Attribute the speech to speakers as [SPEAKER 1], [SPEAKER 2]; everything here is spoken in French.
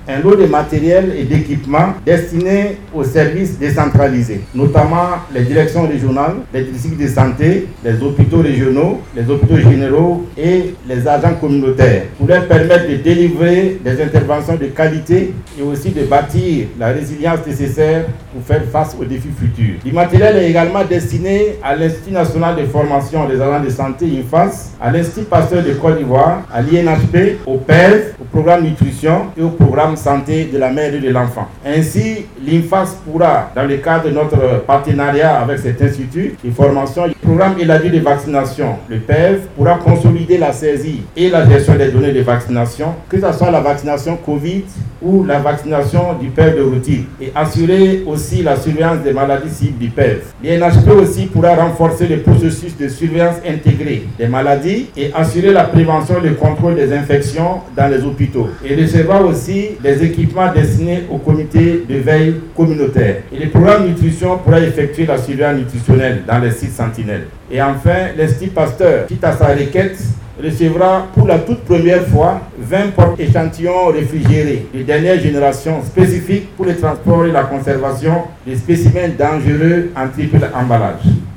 [SPEAKER 1] un lot de matériel et d'équipements destinés aux services décentralisés, notamment les directions régionales, les districts de santé, les hôpitaux régionaux, les hôpitaux généraux et les agents communautaires, pour leur permettre de délivrer des interventions de qualité et aussi de bâtir la résilience nécessaire pour faire face aux défis futurs. Le matériel est également destiné à l'Institut national de formation des agents de santé INFAS, à l'Institut Pasteur de Côte d'Ivoire, à l'INHP, au PEV, au programme nutrition et au programme santé de la mère et de l'enfant. Ainsi, l'INFAS pourra, dans le cadre de notre partenariat avec cet institut de formation, le programme élargi de vaccination, le PEV, pourra consolider la saisie et la gestion des données de vaccination, que ce soit la vaccination Covid ou la vaccination du PEV de routine, et assurer aussi la surveillance des maladies cibles du PEV. L'INHP aussi pourra renforcer le processus de surveillance intégrée des maladies et assurer la prévention et le contrôle des infections dans les hôpitaux, et recevoir aussi des équipements destinés aux comités de veille communautaire. Et le programme nutrition pourra effectuer la surveillance nutritionnelle dans les sites sentinelles. Et enfin, l'Institut Pasteur, suite à sa requête, recevra pour la toute première fois 20 porte-échantillons réfrigérés de dernière génération spécifiques pour le transport et la conservation des spécimens dangereux en triple emballage.